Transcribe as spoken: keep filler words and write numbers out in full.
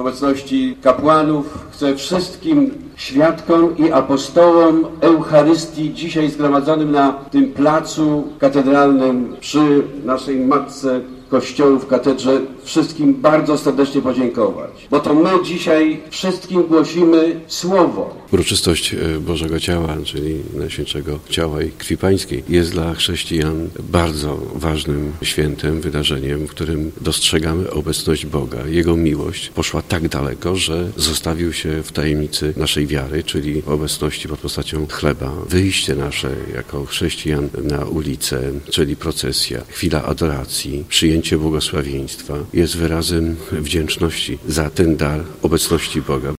obecności kapłanów chcę wszystkim świadkom i apostołom Eucharystii dzisiaj zgromadzonym na tym placu katedralnym przy naszej matce Kościołu w katedrze wszystkim bardzo serdecznie podziękować, bo to my dzisiaj wszystkim głosimy Słowo. Uroczystość Bożego Ciała, czyli Najświętszego Ciała i Krwi Pańskiej, jest dla chrześcijan bardzo ważnym świętem, wydarzeniem, w którym dostrzegamy obecność Boga. Jego miłość poszła tak daleko, że zostawił się w tajemnicy naszej wiary, czyli w obecności pod postacią chleba. Wyjście nasze jako chrześcijan na ulicę, czyli procesja, chwila adoracji, przyjęcie błogosławieństwa jest wyrazem wdzięczności za ten dar obecności Boga.